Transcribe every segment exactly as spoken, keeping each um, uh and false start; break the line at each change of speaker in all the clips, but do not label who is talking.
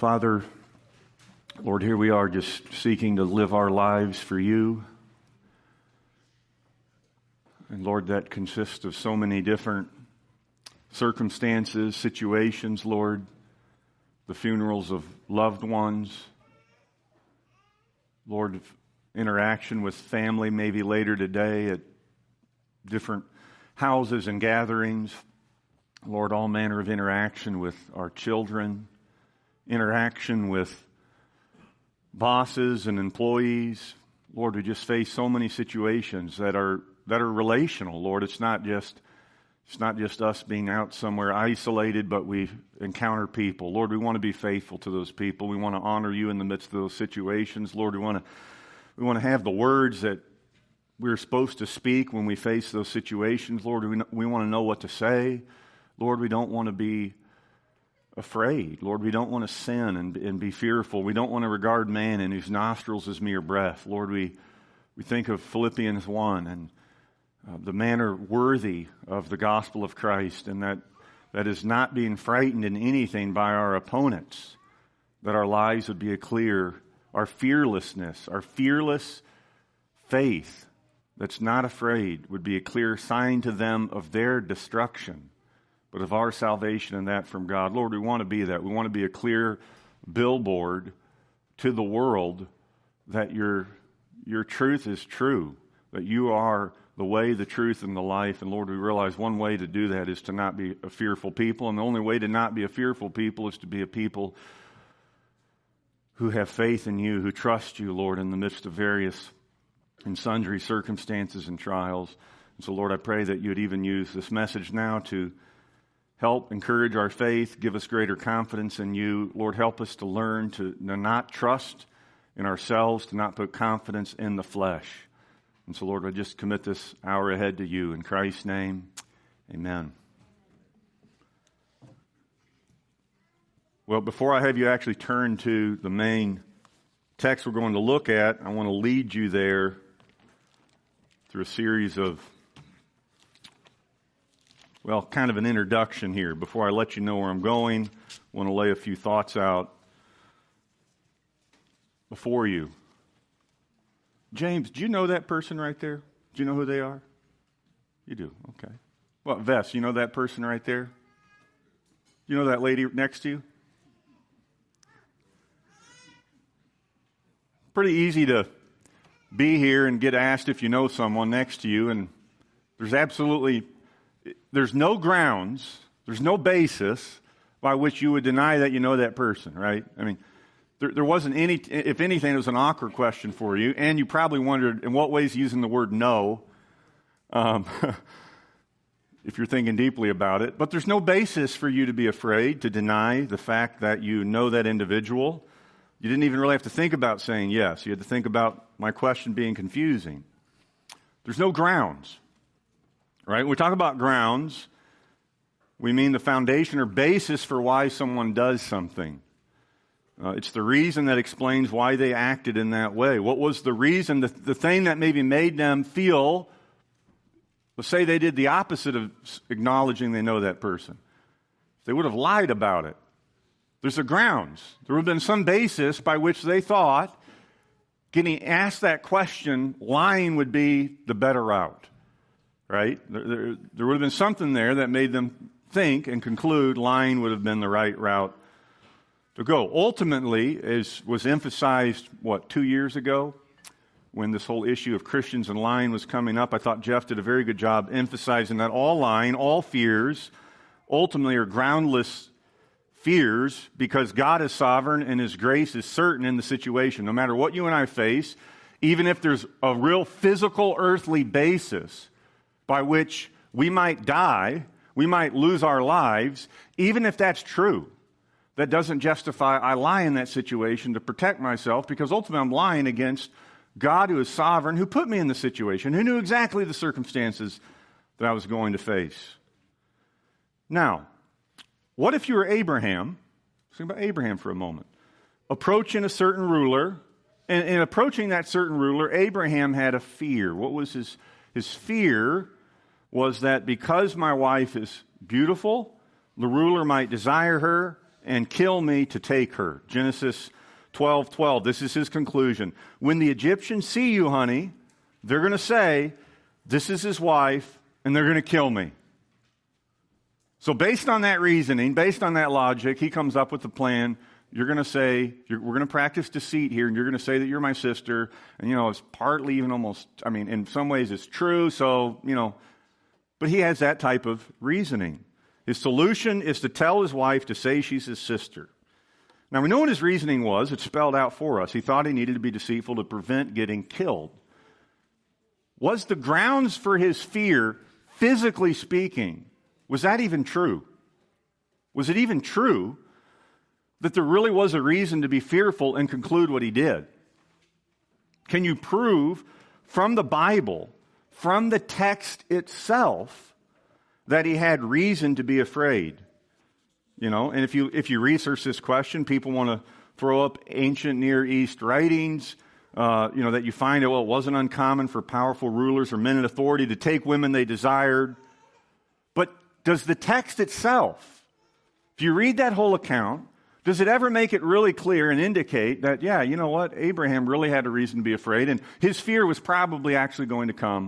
Father, Lord, here we are just seeking to live our lives for you. And Lord, that consists of so many different circumstances, situations, Lord, the funerals of loved ones, Lord, interaction with family maybe later today at different houses and gatherings, Lord, all manner of interaction with our children, interaction with bosses and employees. Lord, we just face so many situations that are that are relational, Lord. It's not just it's not just us being out somewhere isolated, but we encounter people. Lord, we want to be faithful to those people. We want to honor you in the midst of those situations. Lord, we want to we want to have the words that we're supposed to speak when we face those situations. Lord, we we want to know what to say. Lord, we don't want to be afraid. Lord, we don't want to sin and, and be fearful. We don't want to regard man in whose nostrils is mere breath. Lord, we, we think of Philippians one and uh, the manner worthy of the gospel of Christ, and that, that is not being frightened in anything by our opponents, that our lives would be a clear, our fearlessness, our fearless faith that's not afraid would be a clear sign to them of their destruction, but of our salvation and that from God. Lord, we want to be that. We want to be a clear billboard to the world that your, your truth is true, that you are the way, the truth, and the life. And Lord, we realize one way to do that is to not be a fearful people, and the only way to not be a fearful people is to be a people who have faith in you, who trust you, Lord, in the midst of various and sundry circumstances and trials. And so, Lord, I pray that you would even use this message now to help encourage our faith, give us greater confidence in you. Lord, help us to learn to not trust in ourselves, to not put confidence in the flesh. And so, Lord, I just commit this hour ahead to you. In Christ's name, amen. Well, before I have you actually turn to the main text we're going to look at, I want to lead you there through a series of Well, kind of an introduction here. Before I let you know where I'm going, I want to lay a few thoughts out before you. James, do you know that person right there? Do you know who they are? You do, okay. Well, Vess, you know that person right there? You know that lady next to you? Pretty easy to be here and get asked if you know someone next to you, and there's absolutely There's no grounds, there's no basis by which you would deny that you know that person, right? I mean, there, there wasn't any, if anything, it was an awkward question for you, and you probably wondered in what ways using the word no, um, if you're thinking deeply about it. But there's no basis for you to be afraid to deny the fact that you know that individual. You didn't even really have to think about saying yes. You had to think about my question being confusing. There's no grounds. Right? When we talk about grounds, we mean the foundation or basis for why someone does something. Uh, it's the reason that explains why they acted in that way. What was the reason, the, the thing that maybe made them feel, let's say they did the opposite of acknowledging they know that person. They would have lied about it. There's a grounds. There would have been some basis by which they thought getting asked that question, lying would be the better route. Right? There, there, there would have been something there that made them think and conclude lying would have been the right route to go. Ultimately, as was emphasized, what, two years ago, when this whole issue of Christians and lying was coming up, I thought Jeff did a very good job emphasizing that all lying, all fears, ultimately are groundless fears because God is sovereign and His grace is certain in the situation. No matter what you and I face, even if there's a real physical earthly basis by which we might die, we might lose our lives, even if that's true, that doesn't justify I lie in that situation to protect myself, because ultimately I'm lying against God who is sovereign, who put me in the situation, who knew exactly the circumstances that I was going to face. Now, what if you were Abraham? Think about Abraham for a moment. Approaching a certain ruler, and in approaching that certain ruler, Abraham had a fear. What was his, his fear? Was that because my wife is beautiful, the ruler might desire her and kill me to take her. Genesis twelve twelve. This is his conclusion. When the Egyptians see you, honey, they're going to say, this is his wife, and they're going to kill me. So based on that reasoning, based on that logic, he comes up with a plan. You're going to say, you're, we're going to practice deceit here, and you're going to say that you're my sister. And, you know, it's partly even almost, I mean, in some ways it's true. So, you know, but he has that type of reasoning. His solution is to tell his wife to say she's his sister. Now, we know what his reasoning was. It's spelled out for us. He thought he needed to be deceitful to prevent getting killed. Was the grounds for his fear, physically speaking, was that even true? Was it even true that there really was a reason to be fearful and conclude what he did? Can you prove from the Bible, from the text itself, that he had reason to be afraid? You know, and if you if you research this question, people want to throw up ancient Near East writings, uh, you know, that you find it, well, it wasn't uncommon for powerful rulers or men in authority to take women they desired. But does the text itself, if you read that whole account, does it ever make it really clear and indicate that, yeah, you know what, Abraham really had a reason to be afraid, and his fear was probably actually going to come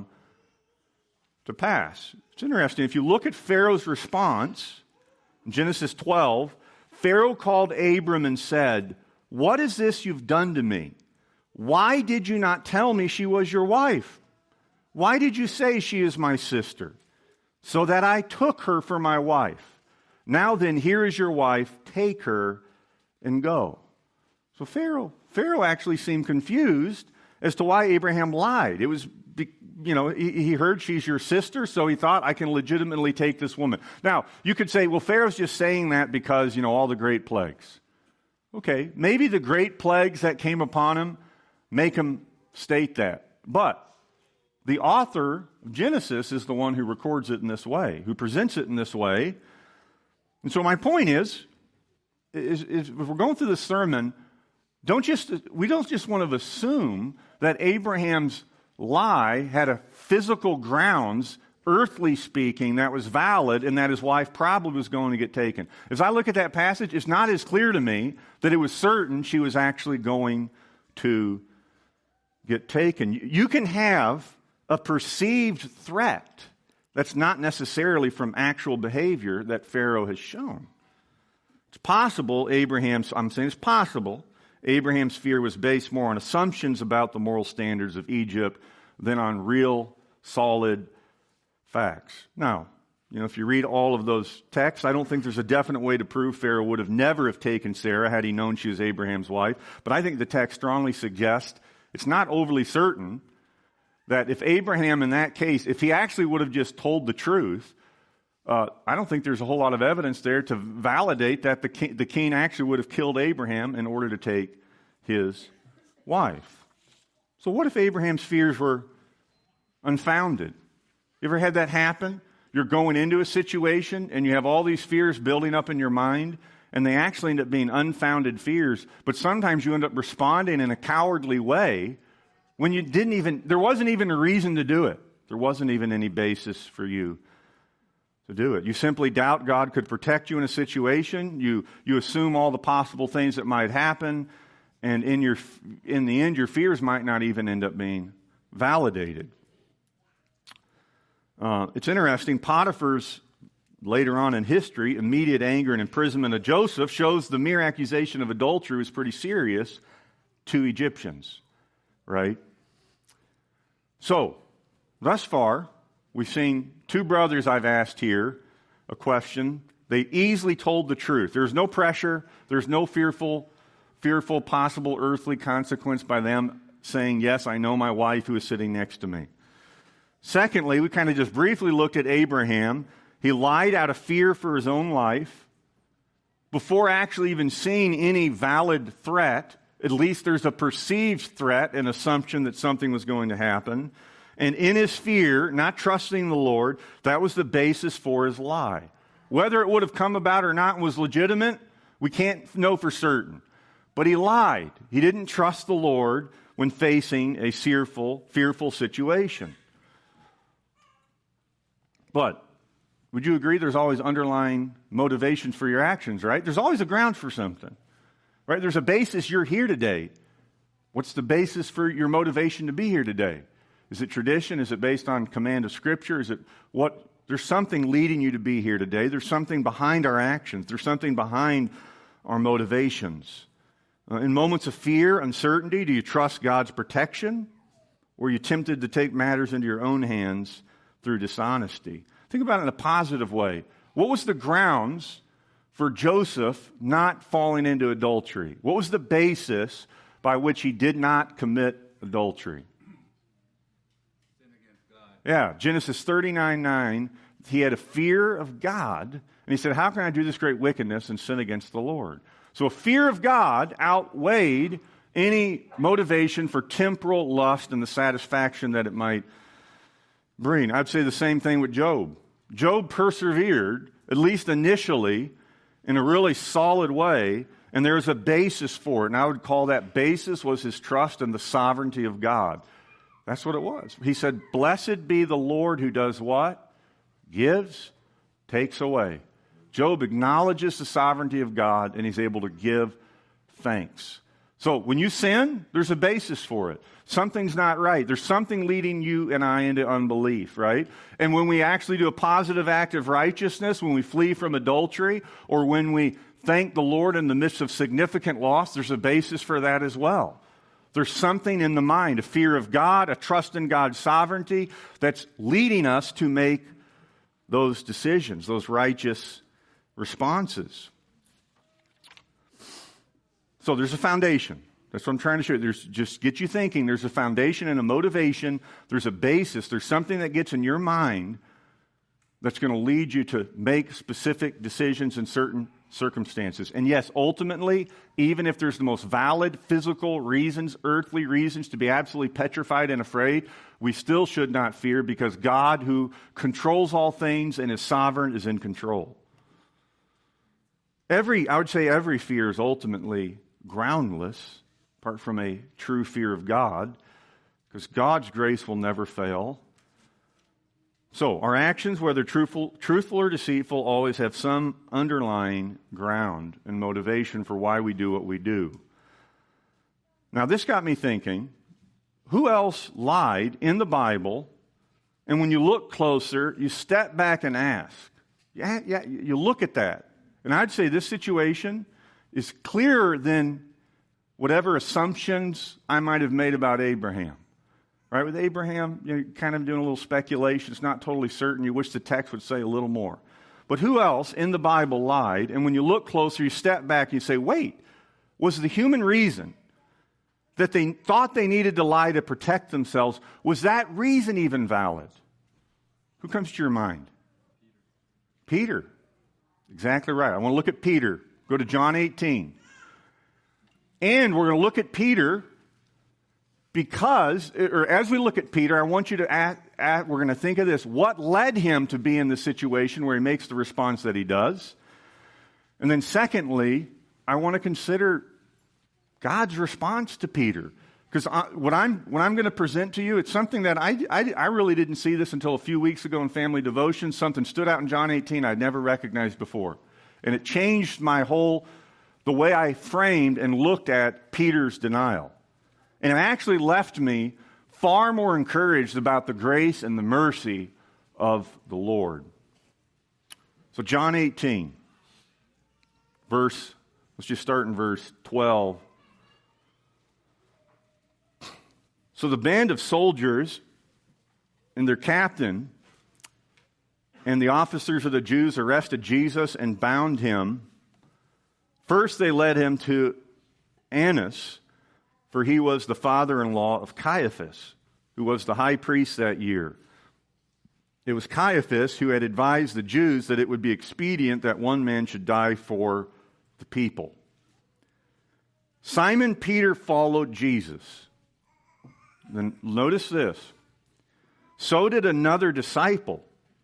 to pass? It's interesting. If you look at Pharaoh's response, in Genesis twelve, Pharaoh called Abram and said, "What is this you've done to me? Why did you not tell me she was your wife? Why did you say she is my sister? So that I took her for my wife. Now then, here is your wife. Take her and go." So Pharaoh, Pharaoh actually seemed confused as to why Abraham lied. It was, you know, he, he heard she's your sister, so he thought, I can legitimately take this woman. Now, you could say, well, Pharaoh's just saying that because, you know, all the great plagues. Okay, maybe the great plagues that came upon him make him state that. But the author of Genesis is the one who records it in this way, who presents it in this way. And so my point is, is, is if we're going through this sermon, don't just we don't just want to assume that Abraham's lie had a physical grounds, earthly speaking, that was valid and that his wife probably was going to get taken. As I look at that passage, it's not as clear to me that it was certain she was actually going to get taken. You can have a perceived threat that's not necessarily from actual behavior that Pharaoh has shown. It's possible Abraham's, I'm saying it's possible, Abraham's fear was based more on assumptions about the moral standards of Egypt than on real, solid facts. Now, you know, if you read all of those texts, I don't think there's a definite way to prove Pharaoh would have never have taken Sarah had he known she was Abraham's wife. But I think the text strongly suggests it's not overly certain that if Abraham in that case, if he actually would have just told the truth, uh, I don't think there's a whole lot of evidence there to validate that the king, the king actually would have killed Abraham in order to take his wife. So what if Abraham's fears were unfounded? You ever had that happen? You're going into a situation and you have all these fears building up in your mind, and they actually end up being unfounded fears, but sometimes you end up responding in a cowardly way when you didn't even, there wasn't even a reason to do it. There wasn't even any basis for you to do it. You simply doubt God could protect you in a situation. You you assume all the possible things that might happen, and in your in the end, your fears might not even end up being validated. Uh, it's interesting. Potiphar's, later on in history, immediate anger and imprisonment of Joseph shows the mere accusation of adultery was pretty serious to Egyptians, right? So, thus far, we've seen two brothers I've asked here a question. They easily told the truth. There's no pressure. There's no fearful, fearful possible earthly consequence by them saying, yes, I know my wife who is sitting next to me. Secondly, we kind of just briefly looked at Abraham. He lied out of fear for his own life before actually even seeing any valid threat. At least there's a perceived threat, an assumption that something was going to happen. And in his fear, not trusting the Lord, that was the basis for his lie. Whether it would have come about or not was legitimate, we can't know for certain. But he lied. He didn't trust the Lord when facing a fearful, fearful situation. But Would you agree there's always underlying motivations for your actions, right? There's always a ground for something, right? There's a basis you're here today. What's the basis for your motivation to be here today? Is it tradition? Is it based on command of Scripture? Is it what? There's something leading you to be here today. There's something behind our actions. There's something behind our motivations. Uh, in moments of fear, uncertainty, do you trust God's protection? Or are you tempted to take matters into your own hands through dishonesty? Think about it in a positive way. What was the grounds for Joseph not falling into adultery? What was the basis by which he did not commit adultery?
Sin against God.
Yeah, Genesis thirty-nine nine. He had a fear of God, and he said, how can I do this great wickedness and sin against the Lord? So a fear of God outweighed any motivation for temporal lust and the satisfaction that it might bring. I'd say the same thing with Job. Job persevered, at least initially, in a really solid way, and there's a basis for it. And I would call that basis was his trust in the sovereignty of God. That's what it was. He said, blessed be the Lord who does what? Gives, takes away. Job acknowledges the sovereignty of God, and he's able to give thanks. So when you sin, there's a basis for it. Something's not right. There's something leading you and I into unbelief, right? And when we actually do a positive act of righteousness, when we flee from adultery, or when we thank the Lord in the midst of significant loss, there's a basis for that as well. There's something in the mind, a fear of God, a trust in God's sovereignty, that's leading us to make those decisions, those righteous responses. So there's a foundation. That's what I'm trying to show you. There's just get you thinking. There's a foundation and a motivation. There's a basis. There's something that gets in your mind that's going to lead you to make specific decisions in certain circumstances. And yes, ultimately, even if there's the most valid physical reasons, earthly reasons to be absolutely petrified and afraid, we still should not fear because God, who controls all things and is sovereign, is in control. Every, I would say every fear is ultimately groundless, apart from a true fear of God, because God's grace will never fail. So, our actions, whether truthful, truthful or deceitful, always have some underlying ground and motivation for why we do what we do. Now, this got me thinking, who else lied in the Bible? And when you look closer, you step back and ask. Yeah, yeah, you look at that. And I'd say this situation is clearer than whatever assumptions I might have made about Abraham. Right, with Abraham, you're kind of doing a little speculation. It's not totally certain. You wish the text would say a little more. But who else in the Bible lied? And when you look closer, you step back and you say, wait, was the human reason that they thought they needed to lie to protect themselves, was that reason even valid? Who comes to your mind? Peter. Peter. Exactly right. I want to look at Peter. Go to John eighteen. And we're going to look at Peter because, or as we look at Peter, I want you to add, add, we're going to think of this. What led him to be in the situation where he makes the response that he does? And then secondly, I want to consider God's response to Peter. Because what I'm, what I'm going to present to you, it's something that I, I, I really didn't see this until a few weeks ago in family devotion. Something stood out in John eighteen I'd never recognized before. And it changed my whole, the way I framed and looked at Peter's denial. And it actually left me far more encouraged about the grace and the mercy of the Lord. So John eighteen, verse, let's just start in verse twelve. So the band of soldiers and their captain and the officers of the Jews arrested Jesus and bound him. First they led him to Annas, for he was the father-in-law of Caiaphas, who was the high priest that year. It was Caiaphas who had advised the Jews that it would be expedient that one man should die for the people. Simon Peter followed Jesus. Then notice this. So did another disciple,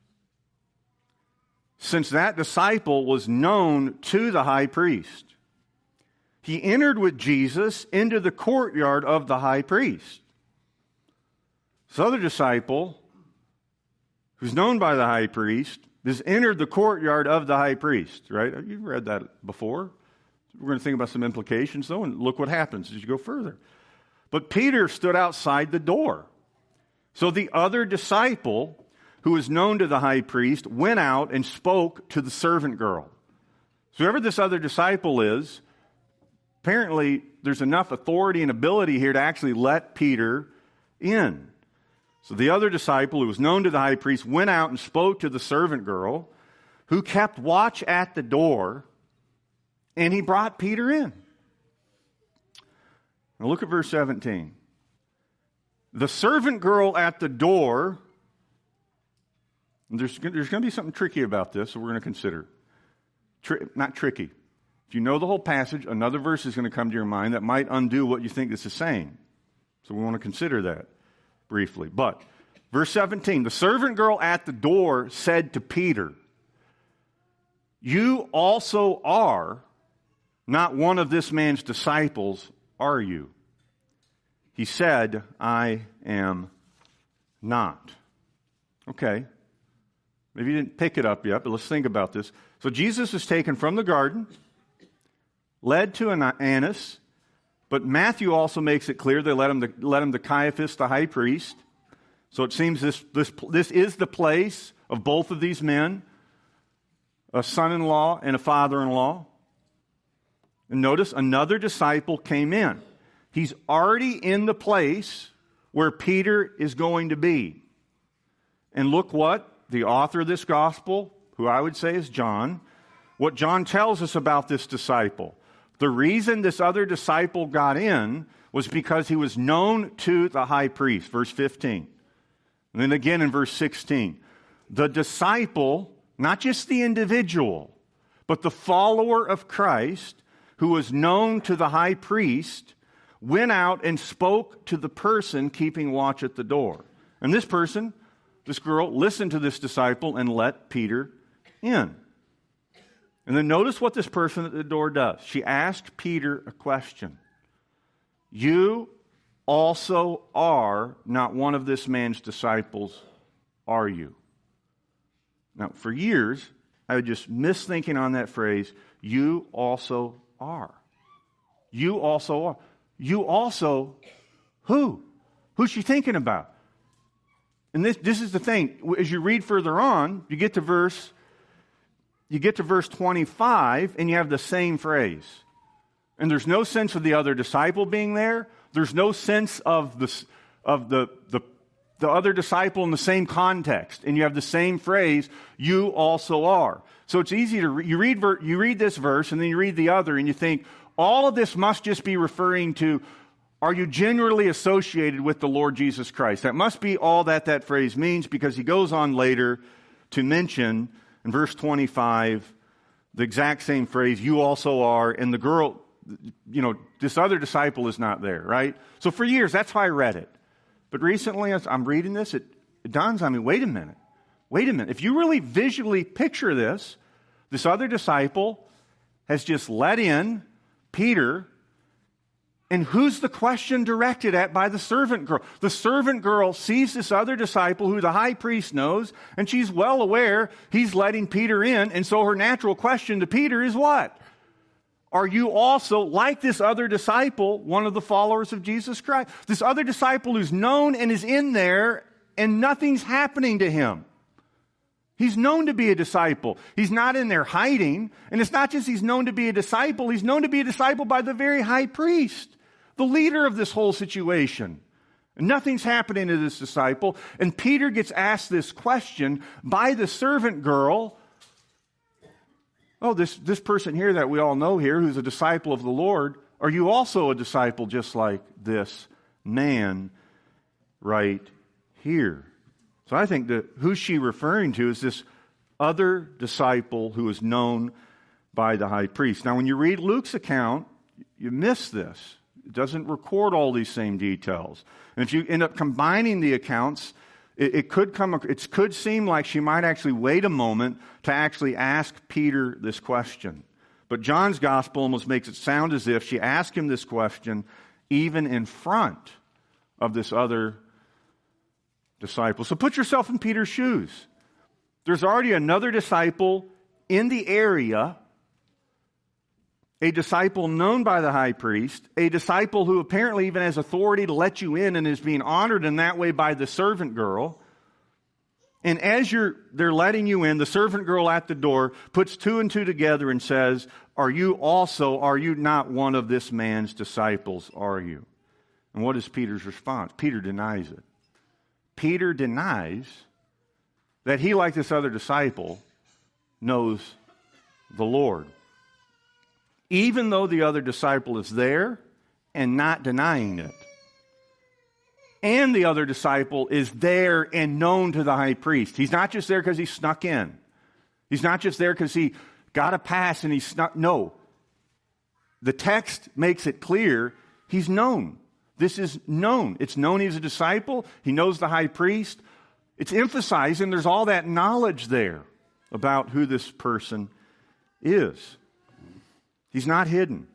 since that disciple was known to the high priest. He entered with Jesus into the courtyard of the high priest. This other disciple, who's known by the high priest, This entered the courtyard of the high priest, right? You've read that before. We're going to think about some implications, though, and look what happens as you go further. But Peter stood outside the door. So the other disciple, who was known to the high priest, went out and spoke to the servant girl. So whoever this other disciple is, apparently there's enough authority and ability here to actually let Peter in. So the other disciple, who was known to the high priest, went out and spoke to the servant girl, who kept watch at the door, and he brought Peter in. Now look at verse seventeen. The servant girl at the door, there's, there's going to be something tricky about this, so we're going to consider. Tri- not tricky. If you know the whole passage, another verse is going to come to your mind that might undo what you think this is saying. So we want to consider that briefly. But, verse seventeen, the servant girl at the door said to Peter, "You also are not one of this man's disciples, are you?" He said, "I am not." Okay. Maybe you didn't pick it up yet, but let's think about this. So Jesus is taken from the garden, led to Annas, but Matthew also makes it clear they led him to, led him to Caiaphas, the high priest. So it seems this, this, this is the place of both of these men, a son-in-law and a father-in-law. And notice another disciple came in. He's already in the place where Peter is going to be. And look what the author of this gospel, who I would say is John, what John tells us about this disciple. The reason this other disciple got in was because he was known to the high priest, verse fifteen. And then again in verse sixteen. The disciple, not just the individual, but the follower of Christ, who was known to the high priest, went out and spoke to the person keeping watch at the door. And this person, this girl, listened to this disciple and let Peter in. And then notice what this person at the door does. She asked Peter a question. You also are not one of this man's disciples, are you? Now, for years, I would just miss thinking on that phrase, you also are. You also are. You also, who? Who's she thinking about? And this, this is the thing. As you read further on, you get to verse You get to verse twenty-five, and you have the same phrase. And there's no sense of the other disciple being there. There's no sense of the, of the, the, the other disciple in the same context. And you have the same phrase, you also are. So it's easy to, re- you read, ver- you read this verse, and then you read the other, and you think, all of this must just be referring to, are you genuinely associated with the Lord Jesus Christ? That must be all that that phrase means, because he goes on later to mention in verse twenty-five, the exact same phrase, you also are, and the girl, you know, this other disciple is not there, right? So for years, that's how I read it. But recently, as I'm reading this, it, it dawns on me, wait a minute, wait a minute. If you really visually picture this, this other disciple has just let in Peter, and who's the question directed at by the servant girl? The servant girl sees this other disciple who the high priest knows, and she's well aware he's letting Peter in, and so her natural question to Peter is what? Are you also, like this other disciple, one of the followers of Jesus Christ? This other disciple who's known and is in there, and nothing's happening to him. He's known to be a disciple. He's not in there hiding, and it's not just he's known to be a disciple, he's known to be a disciple by the very high priest, the leader of this whole situation. And nothing's happening to this disciple. And Peter gets asked this question by the servant girl. Oh, this, this person here that we all know here, who's a disciple of the Lord, are you also a disciple just like this man right here? So I think that who's she referring to is this other disciple who is known by the high priest. Now, when you read Luke's account, you miss this. It doesn't record all these same details. And if you end up combining the accounts, it, it could come. It could seem like she might actually wait a moment to actually ask Peter this question. But John's gospel almost makes it sound as if she asked him this question even in front of this other disciple. So put yourself in Peter's shoes. There's already another disciple in the area, a disciple known by the high priest, a disciple who apparently even has authority to let you in and is being honored in that way by the servant girl. And as you're, they're letting you in, the servant girl at the door puts two and two together and says, are you also, are you not one of this man's disciples, are you? And what is Peter's response? Peter denies it. Peter denies that he, like this other disciple, knows the Lord. Even though the other disciple is there and not denying it. And the other disciple is there and known to the high priest. He's not just there because he snuck in. He's not just there because he got a pass and he snuck. No. The text makes it clear he's known. This is known. It's known he's a disciple. He knows the high priest. It's emphasizing there's all that knowledge there about who this person is. He's not hidden.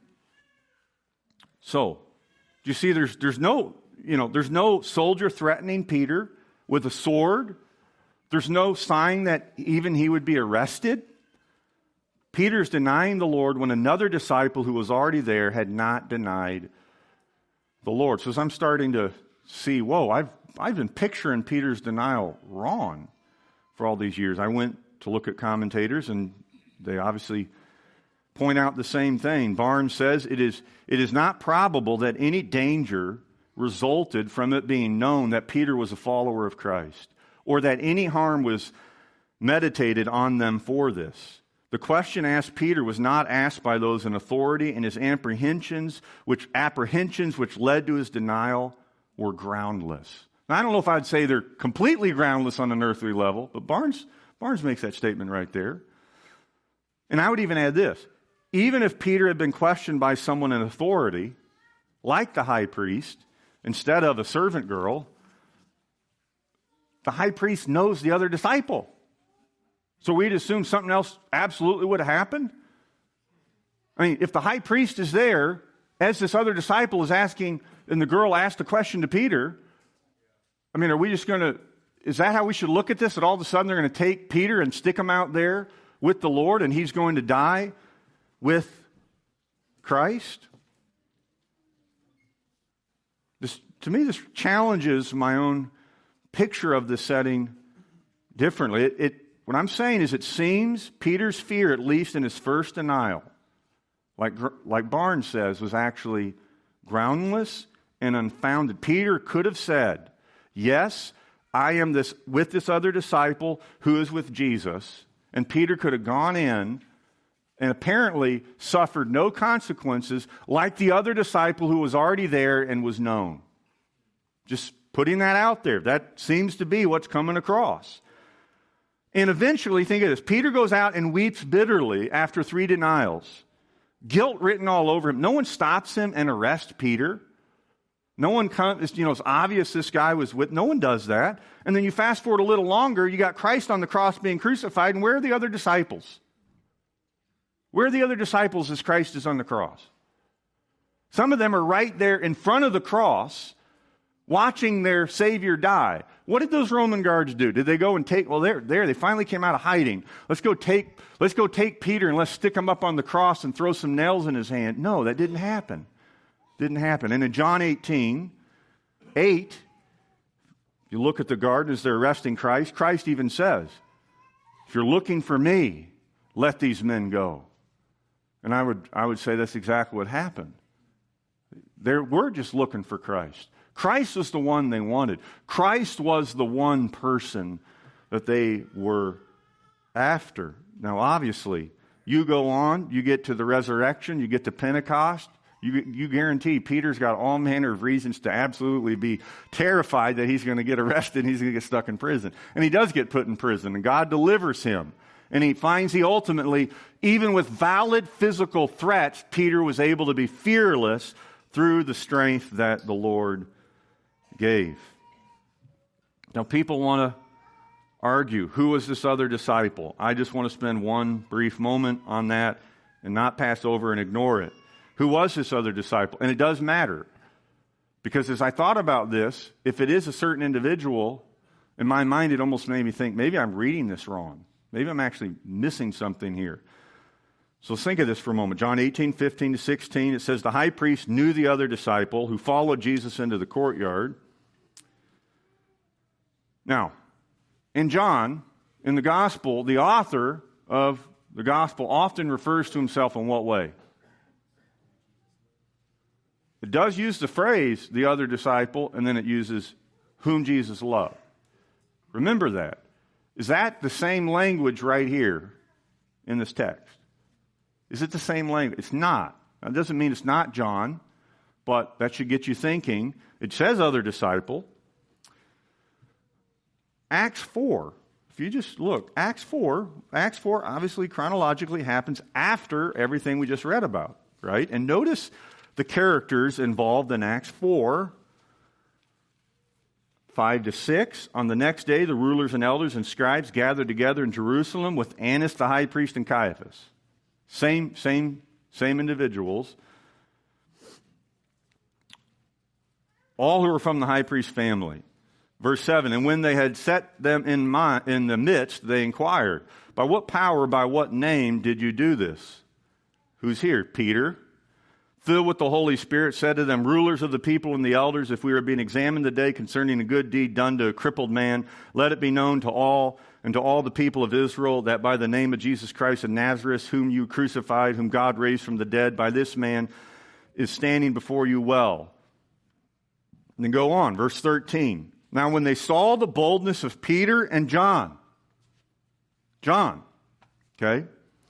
So, do you see there's there's no, you know, there's no soldier threatening Peter with a sword. There's no sign that even he would be arrested. Peter's denying the Lord when another disciple who was already there had not denied the Lord. So as I'm starting to see, whoa, I've I've been picturing Peter's denial wrong for all these years. I went to look at commentators, and they obviously point out the same thing. Barnes says it is it is not probable that any danger resulted from it being known that Peter was a follower of Christ, or that any harm was meditated on them for this. The question asked Peter was not asked by those in authority, and his apprehensions, which apprehensions which led to his denial, were groundless. Now, I don't know if I'd say they're completely groundless on an earthly level, but Barnes Barnes makes that statement right there. And I would even add this: even if Peter had been questioned by someone in authority, like the high priest, instead of a servant girl, the high priest knows the other disciple. So we'd assume something else absolutely would have happened? I mean, if the high priest is there, as this other disciple is asking, and the girl asked a question to Peter, I mean, are we just going to, is that how we should look at this? That all of a sudden they're going to take Peter and stick him out there with the Lord, and he's going to die with Christ? This, to me, this challenges my own picture of the setting differently. It, it, what I'm saying is it seems Peter's fear, at least in his first denial, like, like Barnes says, was actually groundless and unfounded. Peter could have said, yes, I am this with this other disciple who is with Jesus. And Peter could have gone in and apparently suffered no consequences like the other disciple who was already there and was known. Just putting that out there. That seems to be what's coming across. And eventually, think of this, Peter goes out and weeps bitterly after three denials. Guilt written all over him. No one stops him and arrests Peter. No one comes, you know, it's obvious this guy was with, no one does that. And then you fast forward a little longer, you got Christ on the cross being crucified, and where are the other disciples? Where are the other disciples as Christ is on the cross? Some of them are right there in front of the cross, watching their Savior die. What did those Roman guards do? Did they go and take, well, they're there, they finally came out of hiding. Let's go take, let's go take Peter and let's stick him up on the cross and throw some nails in his hand. No, that didn't happen. Didn't happen. And in John eighteen, eight, you look at the garden as they're arresting Christ, Christ even says, if you're looking for me, let these men go. And I would, I would say that's exactly what happened. They were just looking for Christ. Christ was the one they wanted. Christ was the one person that they were after. Now, obviously, you go on, you get to the resurrection, you get to Pentecost, you, you guarantee Peter's got all manner of reasons to absolutely be terrified that he's going to get arrested and he's going to get stuck in prison. And he does get put in prison, and God delivers him. And he finds he ultimately, even with valid physical threats, Peter was able to be fearless through the strength that the Lord gave. Now, people want to argue, who was this other disciple? I just want to spend one brief moment on that and not pass over and ignore it. Who was this other disciple? And it does matter. Because as I thought about this, if it is a certain individual, In my mind, it almost made me think, maybe I'm reading this wrong. Maybe I'm actually missing something here. So let's think of this for a moment. John eighteen, fifteen to sixteen, it says, the high priest knew the other disciple who followed Jesus into the courtyard. Now, in John, in the gospel, the author of the gospel often refers to himself in what way? It does use the phrase, the other disciple, and then it uses whom Jesus loved. Remember that. Is that the same language right here in this text? Is it the same language? It's not. That doesn't mean it's not John, but that should get you thinking. It says other disciple. Acts four. If you just look, Acts four, Acts four obviously chronologically happens after everything we just read about, right? And notice the characters involved in Acts four, five to six. On the next day, the rulers and elders and scribes gathered together in Jerusalem with Annas the high priest and Caiaphas. Same, same, same individuals. All who were from the high priest family. Verse seven, and when they had set them in, my, in the midst, they inquired, by what power, by what name did you do this? Who's here? Peter, filled with the Holy Spirit, said to them, rulers of the people and the elders, if we are being examined today concerning a good deed done to a crippled man, let it be known to all and to all the people of Israel that by the name of Jesus Christ of Nazareth, whom you crucified, whom God raised from the dead, by this man is standing before you well. And then go on, verse thirteen. Now when they saw the boldness of Peter and John, John, okay,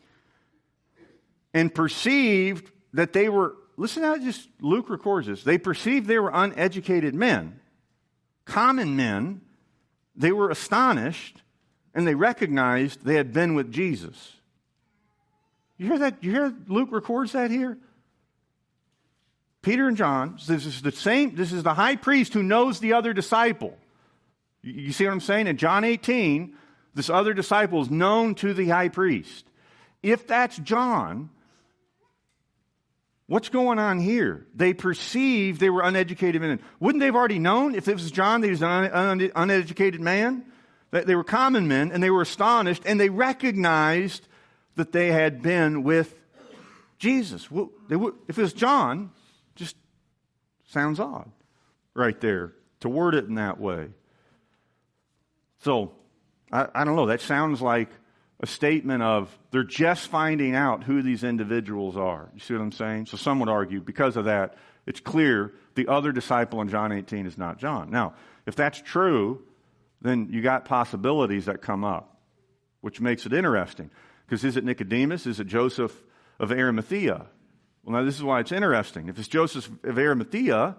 and perceived that they were, listen how just Luke records this, they perceived they were uneducated men, common men, they were astonished, and they recognized they had been with Jesus. You hear that? You hear Luke records that here? Peter and John, this is the same, this is the high priest who knows the other disciple. You see what I'm saying? In John eighteen, this other disciple is known to the high priest. If that's John, what's going on here? They perceived they were uneducated men. Wouldn't they have already known if it was John that he was an un- un- uneducated man? That they were common men, and they were astonished, and they recognized that they had been with Jesus. Well, they would, if it was John, just sounds odd right there to word it in that way. So, I, I don't know, that sounds like a statement of they're just finding out who these individuals are. You see what I'm saying? So some would argue because of that, it's clear the other disciple in John eighteen is not John. Now, if that's true, then you got possibilities that come up, which makes it interesting. Because is it Nicodemus? Is it Joseph of Arimathea? Well, now this is why it's interesting. If it's Joseph of Arimathea,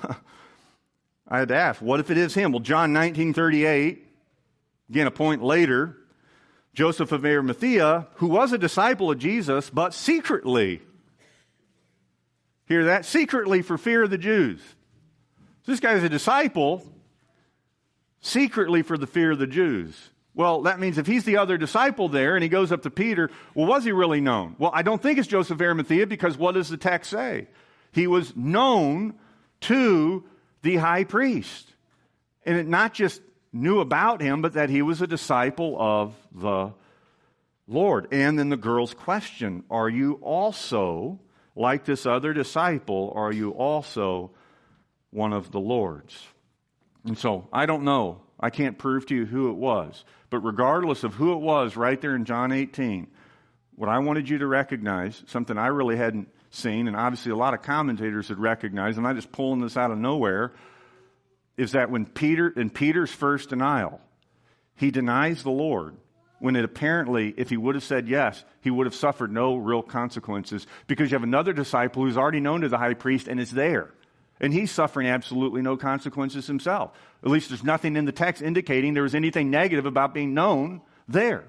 I had to ask, what if it is him? Well, John nineteen thirty-eight, again, a point later, Joseph of Arimathea, who was a disciple of Jesus, but secretly. Hear that? Secretly for fear of the Jews. So this guy's a disciple, secretly for the fear of the Jews. Well, that means if he's the other disciple there and he goes up to Peter, well, was he really known? Well, I don't think it's Joseph of Arimathea because what does the text say? He was known to the high priest. And it not just knew about him, but that he was a disciple of the Lord. And then the girl's question, are you also, like this other disciple, are you also one of the Lord's? And so, I don't know. I can't prove to you who it was. But regardless of who it was right there in John eighteen, what I wanted you to recognize, something I really hadn't seen, and obviously a lot of commentators had recognized, I'm not just pulling this out of nowhere, is that when Peter, in Peter's first denial, he denies the Lord, when it apparently, if he would have said yes, he would have suffered no real consequences, because you have another disciple who's already known to the high priest and is there. And he's suffering absolutely no consequences himself. At least there's nothing in the text indicating there was anything negative about being known there.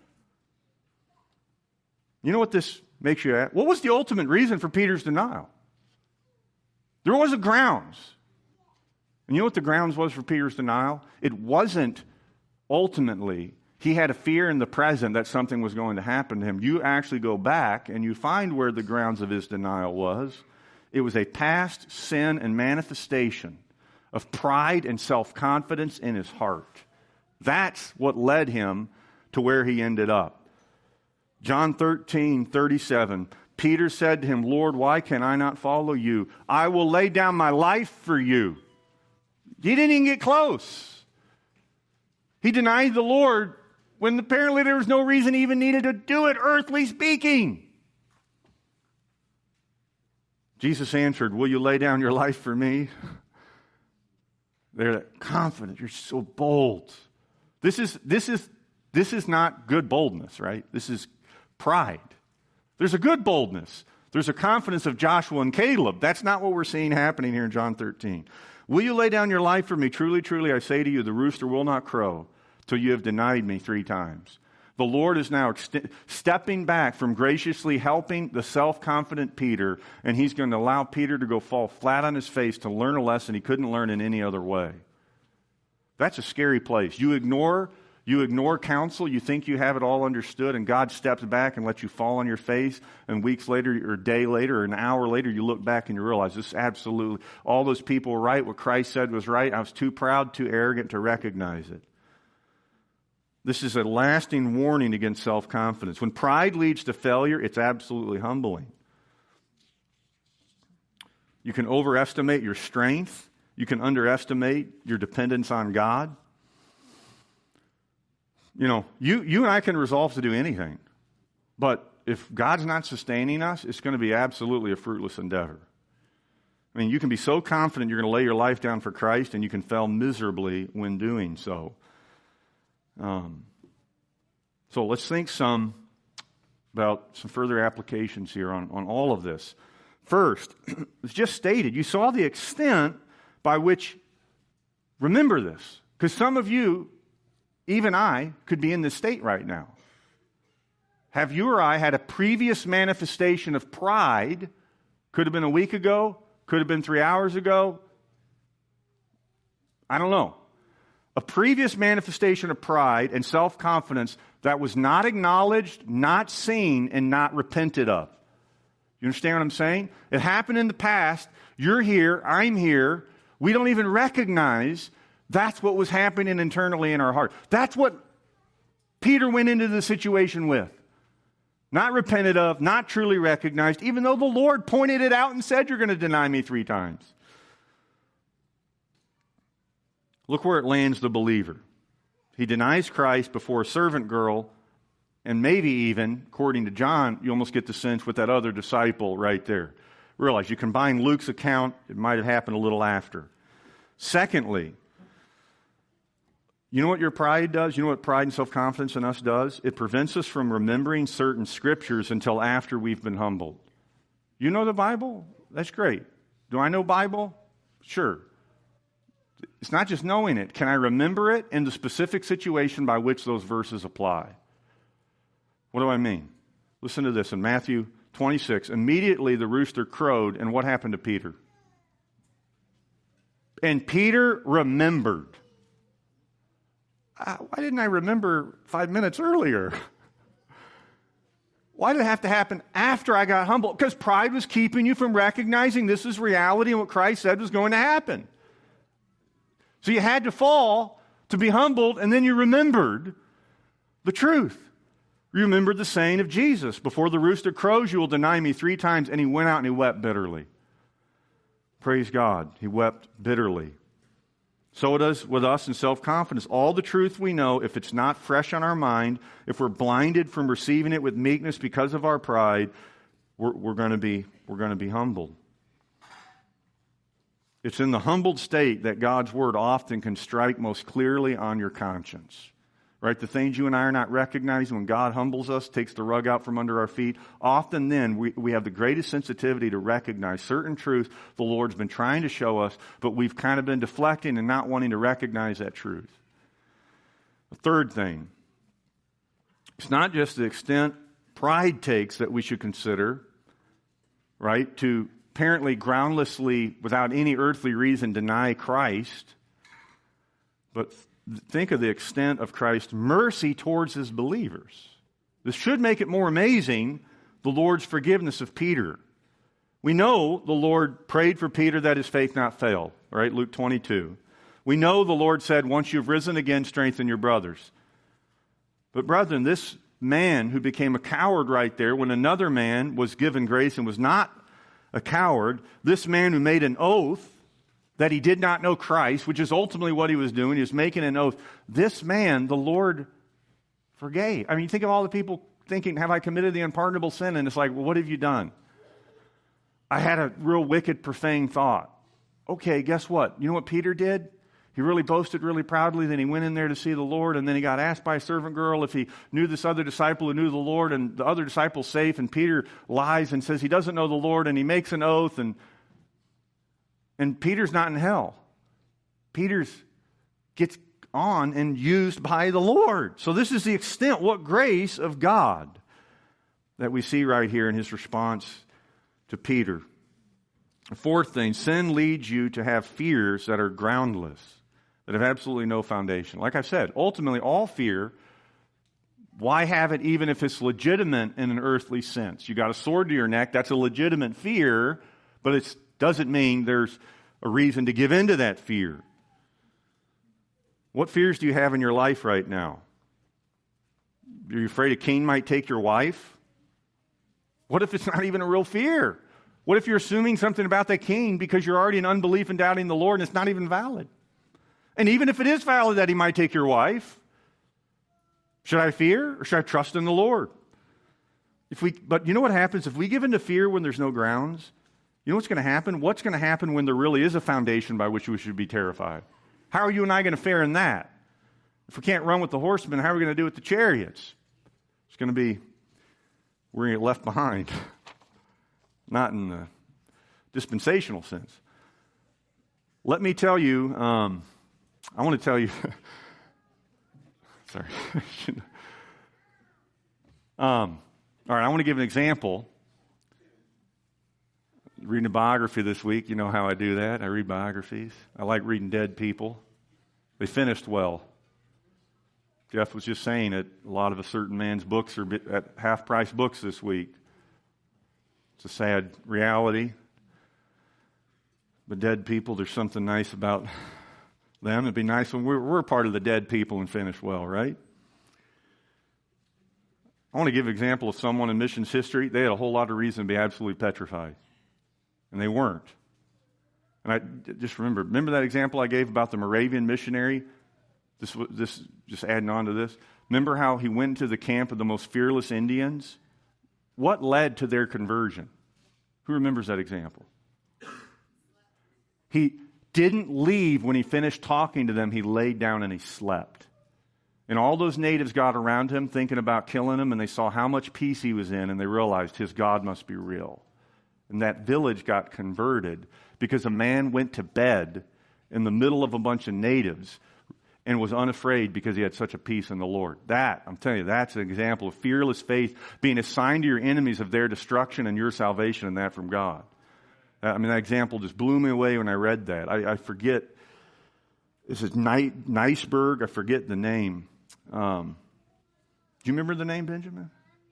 You know what this makes you ask? What was the ultimate reason for Peter's denial? There was a grounds. And you know what the grounds was for Peter's denial? It wasn't ultimately, he had a fear in the present that something was going to happen to him. You actually go back and you find where the grounds of his denial was. It was a past sin and manifestation of pride and self-confidence in his heart. That's what led him to where he ended up. John thirteen thirty-seven, Peter said to him, Lord, why can I not follow you? I will lay down my life for you. He didn't even get close. He denied the Lord when apparently there was no reason he even needed to do it, earthly speaking. Jesus answered, will you lay down your life for me? They're confident. You're so bold. This is, this is, this is not good boldness, right? This is pride. There's a good boldness. There's a confidence of Joshua and Caleb. That's not what we're seeing happening here in John thirteen. Will you lay down your life for me? Truly, truly, I say to you, the rooster will not crow till you have denied me three times. The Lord is now ext- stepping back from graciously helping the self-confident Peter, and he's going to allow Peter to go fall flat on his face to learn a lesson he couldn't learn in any other way. That's a scary place. You ignore, you ignore counsel, you think you have it all understood, and God steps back and lets you fall on your face, and weeks later, or a day later, or an hour later, you look back and you realize this is absolutely, all those people were right, what Christ said was right, I was too proud, too arrogant to recognize it. This is a lasting warning against self-confidence. When pride leads to failure, it's absolutely humbling. You can overestimate your strength. You can underestimate your dependence on God. You know, you, you and I can resolve to do anything. But if God's not sustaining us, it's going to be absolutely a fruitless endeavor. I mean, you can be so confident you're going to lay your life down for Christ, and you can fail miserably when doing so. Um, so let's think some about some further applications here on, on all of this. First, it's just stated, you saw the extent by which, remember this, because some of you, even I, could be in this state right now. Have you or I had a previous manifestation of pride? Could have been a week ago, could have been three hours ago. I don't know. A previous manifestation of pride and self-confidence that was not acknowledged, not seen, and not repented of. You understand what I'm saying? It happened in the past. You're here. I'm here. We don't even recognize that's what was happening internally in our heart. That's what Peter went into the situation with. Not repented of, not truly recognized, even though the Lord pointed it out and said, you're going to deny me three times. Look where it lands the believer. He denies Christ before a servant girl, and maybe even, according to John, you almost get the sense with that other disciple right there. Realize, you combine Luke's account, it might have happened a little after. Secondly, you know what your pride does? You know what pride and self-confidence in us does? It prevents us from remembering certain scriptures until after we've been humbled. You know the Bible? That's great. Do I know Bible? Sure. It's not just knowing it. Can I remember it in the specific situation by which those verses apply? What do I mean? Listen to this in Matthew twenty-six. Immediately the rooster crowed, and what happened to Peter? And Peter remembered. Uh, why didn't I remember five minutes earlier? Why did it have to happen after I got humbled? Because pride was keeping you from recognizing this is reality and what Christ said was going to happen. So you had to fall to be humbled, and then you remembered the truth. You remembered the saying of Jesus, before the rooster crows, you will deny me three times, and he went out and he wept bitterly. Praise God, he wept bitterly. So it is with us in self-confidence. All the truth we know, if it's not fresh on our mind, if we're blinded from receiving it with meekness because of our pride, we're, we're going to be, we're going to be humbled. It's in the humbled state that God's Word often can strike most clearly on your conscience. Right? The things you and I are not recognizing when God humbles us, takes the rug out from under our feet, often then we, we have the greatest sensitivity to recognize certain truths the Lord's been trying to show us, but we've kind of been deflecting and not wanting to recognize that truth. The third thing, it's not just the extent pride takes that we should consider, right, to apparently groundlessly, without any earthly reason, deny Christ, but think of the extent of Christ's mercy towards his believers. This should make it more amazing, the Lord's forgiveness of Peter. We know the Lord prayed for Peter that his faith not fail, right? Luke twenty-two. We know the Lord said, once you've risen again, strengthen your brothers. But brethren, this man who became a coward right there when another man was given grace and was not a coward, this man who made an oath that he did not know Christ, which is ultimately what he was doing, he was making an oath. This man, the Lord forgave. I mean, think of all the people thinking, have I committed the unpardonable sin? And it's like, well, what have you done? I had a real wicked, profane thought. Okay, guess what? You know what Peter did? He really boasted really proudly. Then he went in there to see the Lord, and then he got asked by a servant girl if he knew this other disciple who knew the Lord, and the other disciple's safe, and Peter lies and says he doesn't know the Lord, and he makes an oath, and and Peter's not in hell. Peter's gets on and used by the Lord. So this is the extent, what grace of God that we see right here in his response to Peter. The fourth thing, sin leads you to have fears that are groundless, that have absolutely no foundation. Like I said, ultimately all fear, why have it even if it's legitimate in an earthly sense? You got a sword to your neck, that's a legitimate fear, but it doesn't mean there's a reason to give in to that fear. What fears do you have in your life right now? Are you afraid a king might take your wife? What if it's not even a real fear? What if you're assuming something about that king because you're already in unbelief and doubting the Lord and it's not even valid? And even if it is valid that he might take your wife, should I fear or should I trust in the Lord? If we, but you know what happens if we give in to fear when there's no grounds? You know what's going to happen? What's going to happen when there really is a foundation by which we should be terrified? How are you and I going to fare in that? If we can't run with the horsemen, how are we going to do with the chariots? It's going to be, we're going to get left behind. Not in the dispensational sense. Let me tell you, um, I want to tell you, sorry. um, all right, I want to give an example. Reading a biography this week, you know how I do that. I read biographies. I like reading dead people. They finished well. Jeff was just saying that a lot of a certain man's books are at half-price books this week. It's a sad reality. But dead people, there's something nice about them. It'd be nice when we're, we're part of the dead people and finish well, right? I want to give an example of someone in missions history. They had a whole lot of reason to be absolutely petrified. And they weren't. And I just remember, remember that example I gave about the Moravian missionary? This, this just adding on to this. Remember how he went to the camp of the most fearless Indians? What led to their conversion? Who remembers that example? He didn't leave when he finished talking to them. He laid down and he slept. And all those natives got around him thinking about killing him, and they saw how much peace he was in, and they realized his God must be real. And that village got converted because a man went to bed in the middle of a bunch of natives and was unafraid because he had such a peace in the Lord. That, I'm telling you, that's an example of fearless faith being a sign to your enemies of their destruction and your salvation, and that from God. I mean, that example just blew me away when I read that. I, I forget, this is Niceberg, I forget the name. Um, do you remember the name, Benjamin?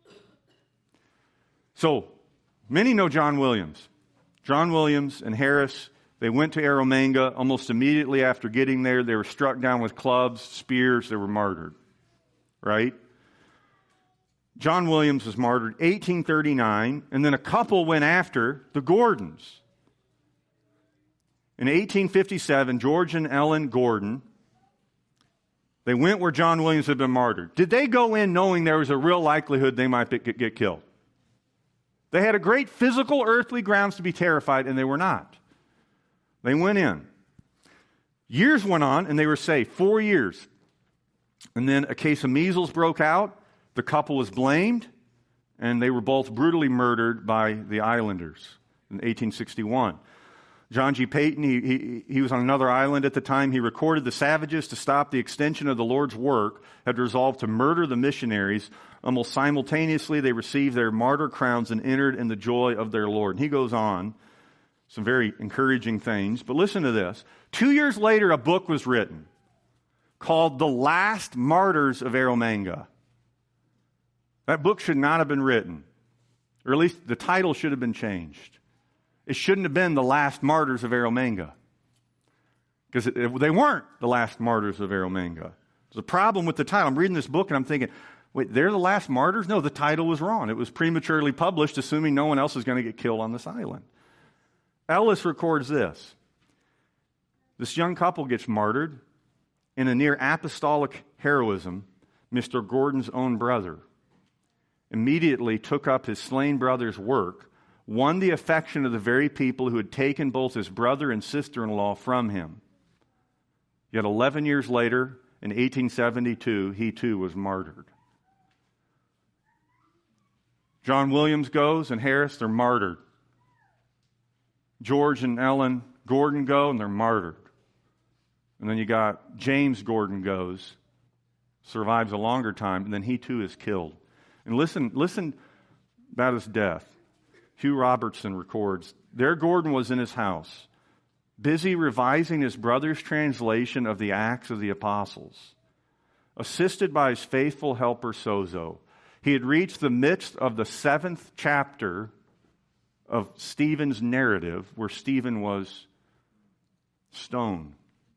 So, many know John Williams. John Williams and Harris, they went to Eromanga. Almost immediately after getting there, they were struck down with clubs, spears, they were martyred. Right? John Williams was martyred eighteen thirty-nine, and then a couple went after the Gordons. In eighteen fifty-seven, George and Ellen Gordon, they went where John Williams had been martyred. Did they go in knowing there was a real likelihood they might get, get killed? They had a great physical, earthly grounds to be terrified, and they were not. They went in. Years went on, and they were safe. Four years. And then a case of measles broke out. The couple was blamed, and they were both brutally murdered by the islanders in eighteen sixty-one. John G. Peyton, he, he, he was on another island at the time. He recorded the savages to stop the extension of the Lord's work had resolved to murder the missionaries. Almost simultaneously, they received their martyr crowns and entered in the joy of their Lord. And he goes on, some very encouraging things. But listen to this. Two years later, a book was written called The Last Martyrs of Eromanga. That book should not have been written, or at least the title should have been changed. It shouldn't have been The Last Martyrs of Eromanga. Because they weren't the last martyrs of Eromanga. There's a problem with the title. I'm reading this book and I'm thinking, wait, they're the last martyrs? No, the title was wrong. It was prematurely published, assuming no one else is going to get killed on this island. Ellis records this. This young couple gets martyred in a near apostolic heroism. Mister Gordon's own brother immediately took up his slain brother's work, won the affection of the very people who had taken both his brother and sister-in-law from him. Yet eleven years later, in eighteen seventy-two, he too was martyred. John Williams goes and Harris, they're martyred. George and Ellen Gordon go and they're martyred. And then you got James Gordon goes, survives a longer time, and then he too is killed. And listen, listen about his death. Hugh Robertson records, there Gordon was in his house, busy revising his brother's translation of the Acts of the Apostles, assisted by his faithful helper Sozo. He had reached the midst of the seventh chapter of Stephen's narrative, where Stephen was stoned.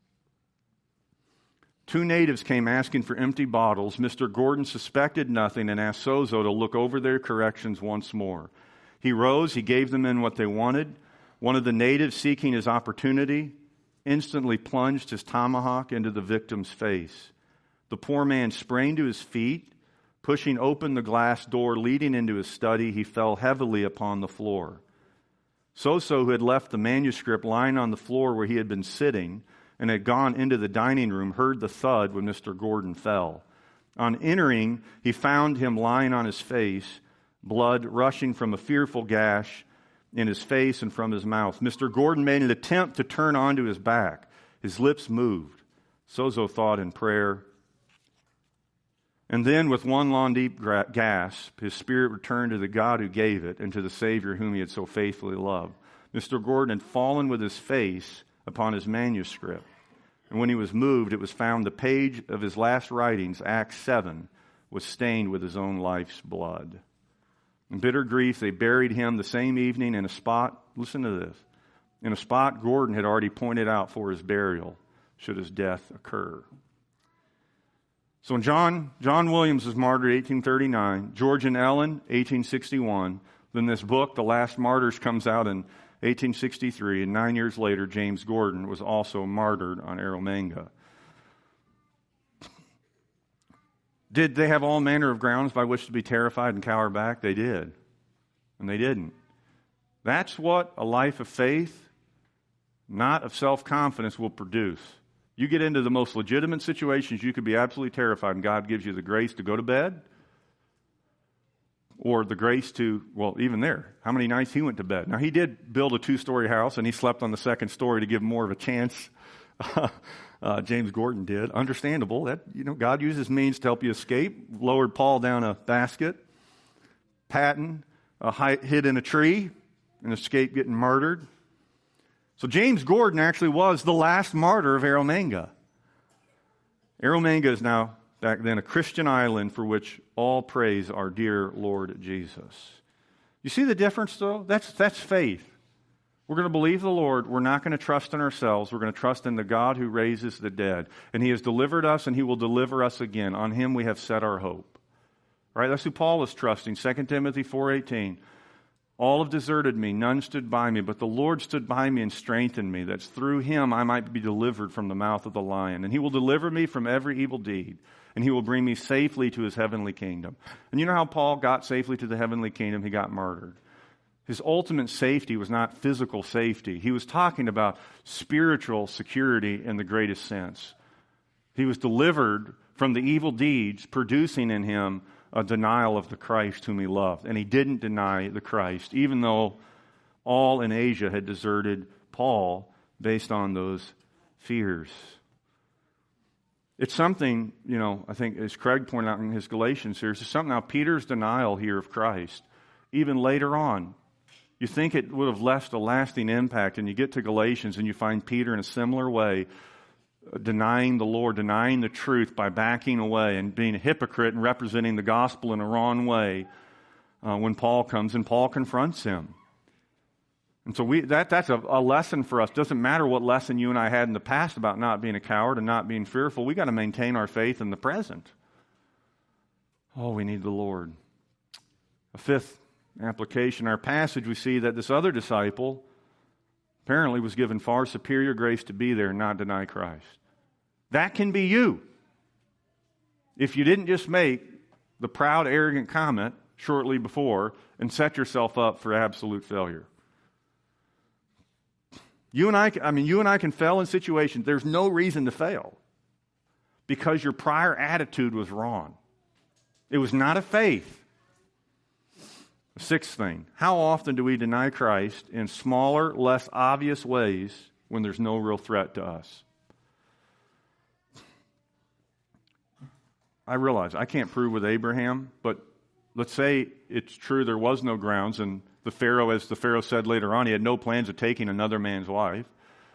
Two natives came asking for empty bottles. Mister Gordon suspected nothing and asked Sozo to look over their corrections once more. He rose, he gave them in what they wanted. One of the natives, seeking his opportunity, instantly plunged his tomahawk into the victim's face. The poor man sprang to his feet. Pushing open the glass door leading into his study, he fell heavily upon the floor. Sozo, who had left the manuscript lying on the floor where he had been sitting and had gone into the dining room, heard the thud when Mister Gordon fell. On entering, he found him lying on his face, blood rushing from a fearful gash in his face and from his mouth. Mister Gordon made an attempt to turn onto his back. His lips moved. Sozo thought in prayer. And then, with one long deep gasp, his spirit returned to the God who gave it and to the Savior whom he had so faithfully loved. Mister Gordon had fallen with his face upon his manuscript. And when he was moved, it was found the page of his last writings, Acts seven, was stained with his own life's blood. In bitter grief, they buried him the same evening in a spot, listen to this, in a spot Gordon had already pointed out for his burial, should his death occur. So John, John Williams was martyred eighteen thirty-nine, George and Ellen, eighteen sixty-one. Then this book, The Last Martyrs, comes out in eighteen sixty-three, and nine years later, James Gordon was also martyred on Eromanga. Did they have all manner of grounds by which to be terrified and cower back? They did. And they didn't. That's what a life of faith, not of self-confidence, will produce. You get into the most legitimate situations, you could be absolutely terrified, and God gives you the grace to go to bed, or the grace to, well, even there, how many nights he went to bed. Now, he did build a two-story house, and he slept on the second story to give him more of a chance. uh, James Gordon did. Understandable. That, you know, God uses means to help you escape. Lowered Paul down a basket. Patton uh, hid in a tree and escaped getting murdered. So James Gordon actually was the last martyr of Eromanga. Eromanga is now, back then, a Christian island for which all praise our dear Lord Jesus. You see the difference, though? That's, that's faith. We're going to believe the Lord. We're not going to trust in ourselves. We're going to trust in the God who raises the dead. And He has delivered us, and He will deliver us again. On Him we have set our hope. Right? That's who Paul was trusting. Second Timothy four eighteen. All have deserted me, none stood by me, but the Lord stood by me and strengthened me, that through Him I might be delivered from the mouth of the lion. And He will deliver me from every evil deed, and He will bring me safely to His heavenly kingdom. And you know how Paul got safely to the heavenly kingdom? He got murdered. His ultimate safety was not physical safety. He was talking about spiritual security in the greatest sense. He was delivered from the evil deeds, producing in him a denial of the Christ whom he loved. And he didn't deny the Christ, even though all in Asia had deserted Paul based on those fears. It's something, you know, I think as Craig pointed out in his Galatians here, it's something now Peter's denial here of Christ, even later on. You think it would have left a lasting impact, and you get to Galatians and you find Peter in a similar way, denying the Lord, denying the truth by backing away and being a hypocrite and representing the gospel in a wrong way uh, when Paul comes and Paul confronts him. And so we that that's a, a lesson for us. Doesn't matter what lesson you and I had in the past about not being a coward and not being fearful. We got to maintain our faith in the present. Oh, we need the Lord. A fifth application, our passage, we see that this other disciple apparently was given far superior grace to be there and not deny Christ. That can be you. If you didn't just make the proud, arrogant comment shortly before and set yourself up for absolute failure. You and I, I mean, you and I can fail in situations. There's no reason to fail because your prior attitude was wrong. It was not a faith. The sixth thing, how often do we deny Christ in smaller, less obvious ways when there's no real threat to us? I realize I can't prove with Abraham, but let's say it's true there was no grounds, and the Pharaoh, as the Pharaoh said later on, he had no plans of taking another man's wife.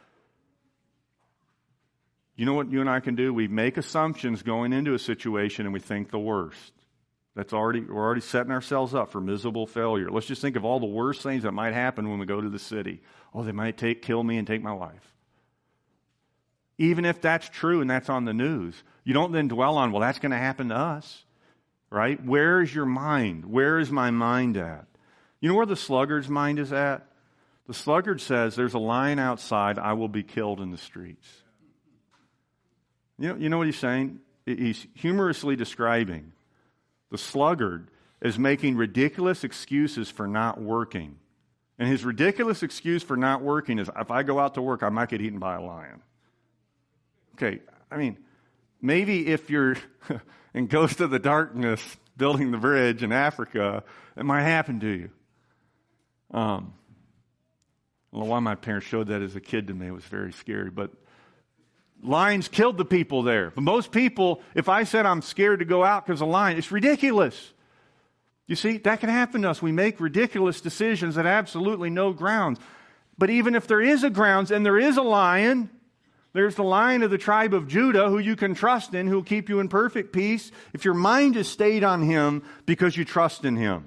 You know what you and I can do? We make assumptions going into a situation and we think the worst. That's already, we're already setting ourselves up for miserable failure. Let's just think of all the worst things that might happen when we go to the city. Oh, they might take, kill me and take my wife. Even if that's true and that's on the news, you don't then dwell on, well, that's going to happen to us, right? Where is your mind? Where is my mind at? You know where the sluggard's mind is at? The sluggard says, there's a lion outside, I will be killed in the streets. You know, you know what he's saying? He's humorously describing the sluggard as making ridiculous excuses for not working. And his ridiculous excuse for not working is, if I go out to work, I might get eaten by a lion. Okay, I mean, maybe if you're in Ghost of the Darkness building the bridge in Africa, it might happen to you. Um, I don't know why my parents showed that as a kid to me. It was very scary. But lions killed the people there. But most people, if I said I'm scared to go out because of a lion, it's ridiculous. You see, that can happen to us. We make ridiculous decisions that absolutely no grounds. But even if there is a grounds and there is a lion, there's the Lion of the tribe of Judah who you can trust in, who will keep you in perfect peace if your mind is stayed on him because you trust in him. Amen.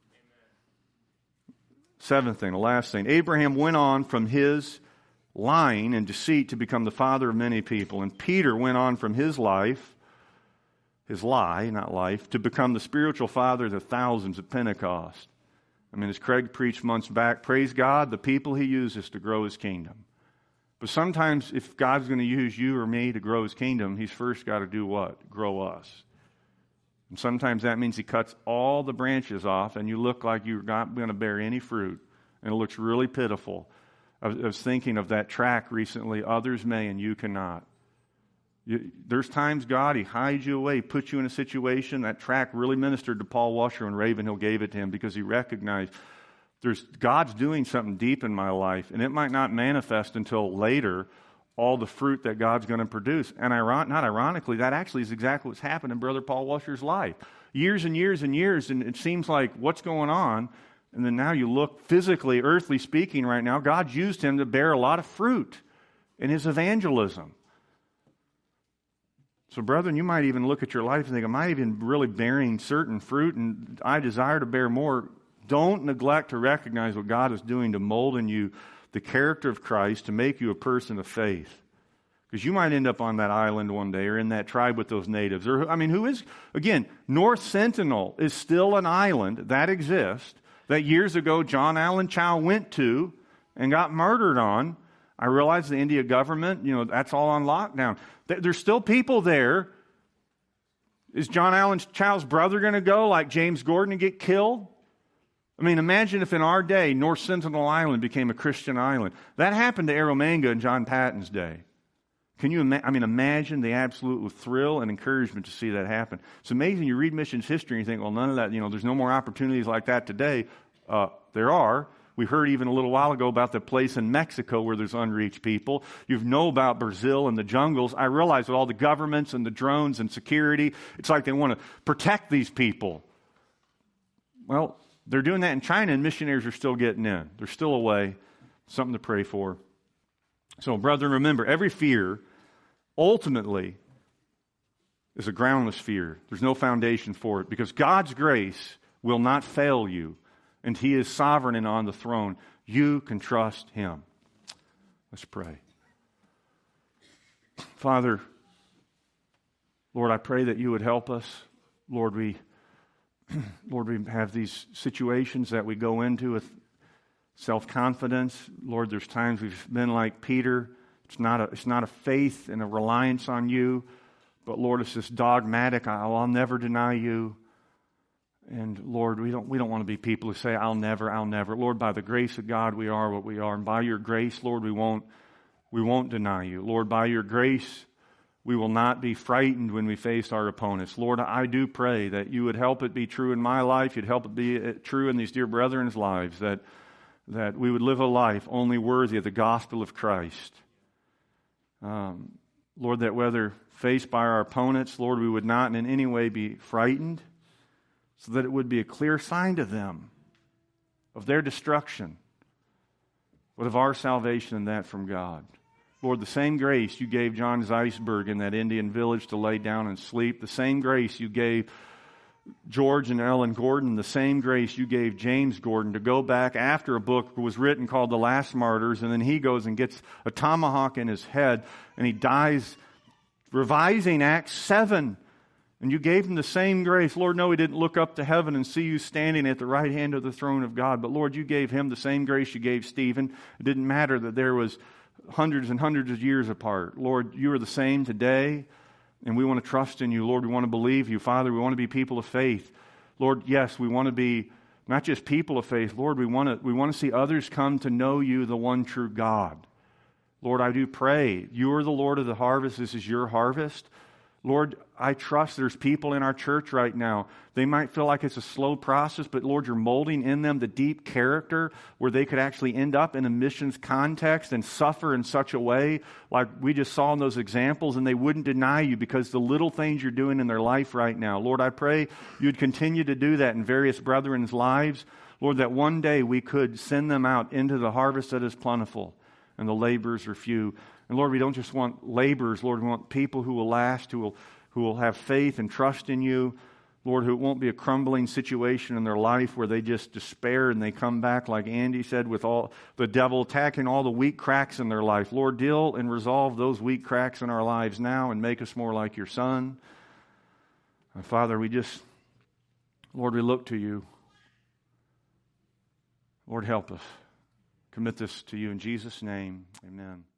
Seventh thing, the last thing. Abraham went on from his lying and deceit to become the father of many people. And Peter went on from his life, his lie, not life, to become the spiritual father of the thousands at Pentecost. I mean, as Craig preached months back, praise God, the people he uses to grow his kingdom. But sometimes if God's going to use you or me to grow his kingdom, he's first got to do what? Grow us. And sometimes that means he cuts all the branches off and you look like you're not going to bear any fruit. And it looks really pitiful. I was, I was thinking of that track recently, others may and you cannot. You, there's times God, he hides you away, puts you in a situation. That track really ministered to Paul Washer when Ravenhill gave it to him because he recognized There's God's doing something deep in my life, and it might not manifest until later, all the fruit that God's going to produce. And iron, not ironically, that actually is exactly what's happened in Brother Paul Washer's life. Years and years and years, and it seems like, what's going on? And then now you look physically, earthly speaking right now, God's used him to bear a lot of fruit in his evangelism. So brethren, you might even look at your life and think, am I even really bearing certain fruit? And I desire to bear more. Don't neglect to recognize what God is doing to mold in you the character of Christ to make you a person of faith. Because you might end up on that island one day or in that tribe with those natives. Or I mean, who is, again, North Sentinel is still an island that exists that years ago John Allen Chau went to and got murdered on. I realize the India government, you know, that's all on lockdown. There's still people there. Is John Allen Chau's brother going to go like James Gordon and get killed? I mean, imagine if in our day, North Sentinel Island became a Christian island. That happened to Eromanga in John Patton's day. Can you ima- I mean, imagine the absolute thrill and encouragement to see that happen. It's amazing. You read missions history and you think, well, none of that, you know, there's no more opportunities like that today. Uh, there are. We heard even a little while ago about the place in Mexico where there's unreached people. You know about Brazil and the jungles. I realize with all the governments and the drones and security, it's like they want to protect these people. Well, they're doing that in China, and missionaries are still getting in. They're still a way, something to pray for. So, brethren, remember, every fear ultimately is a groundless fear. There's no foundation for it because God's grace will not fail you, and He is sovereign and on the throne. You can trust Him. Let's pray. Father, Lord, I pray that You would help us. Lord, we, Lord, we have these situations that we go into with self-confidence. Lord, there's times we've been like Peter. It's not a, it's not a faith and a reliance on You, but Lord, it's this dogmatic, I'll, I'll never deny You. And Lord, we don't we don't want to be people who say, I'll never, I'll never. Lord, by the grace of God, we are what we are. And by Your grace, Lord, we won't we won't deny You. Lord, by Your grace, we will not be frightened when we face our opponents. Lord, I do pray that You would help it be true in my life. You'd help it be true in these dear brethren's lives, that, that we would live a life only worthy of the gospel of Christ. Um, Lord, that whether faced by our opponents, Lord, we would not in any way be frightened, so that it would be a clear sign to them of their destruction, but of our salvation and that from God. Lord, the same grace You gave John Zeisberg in that Indian village to lay down and sleep, the same grace You gave George and Ellen Gordon, the same grace You gave James Gordon to go back after a book was written called The Last Martyrs, and then he goes and gets a tomahawk in his head, and he dies revising Acts seven. And You gave him the same grace. Lord, no, he didn't look up to heaven and see You standing at the right hand of the throne of God. But Lord, You gave him the same grace You gave Stephen. It didn't matter that there was hundreds and hundreds of years apart. Lord, You are the same today, and we want to trust in You. Lord, we want to believe You. Father, we want to be people of faith. Lord, yes, we want to be not just people of faith. Lord, we want to, we want to see others come to know You, the one true God. Lord, I do pray. You are the Lord of the harvest. This is Your harvest. Lord, I trust there's people in our church right now. They might feel like it's a slow process, but Lord, You're molding in them the deep character where they could actually end up in a missions context and suffer in such a way like we just saw in those examples, and they wouldn't deny You because the little things You're doing in their life right now. Lord, I pray You'd continue to do that in various brethren's lives. Lord, that one day we could send them out into the harvest that is plentiful and the laborers are few. And Lord, we don't just want laborers. Lord, we want people who will last, who will, who will have faith and trust in You. Lord, who it won't be a crumbling situation in their life where they just despair and they come back, like Andy said, with all the devil attacking all the weak cracks in their life. Lord, deal and resolve those weak cracks in our lives now and make us more like Your Son. And Father, we just, Lord, we look to You. Lord, help us. Commit this to You in Jesus' name. Amen.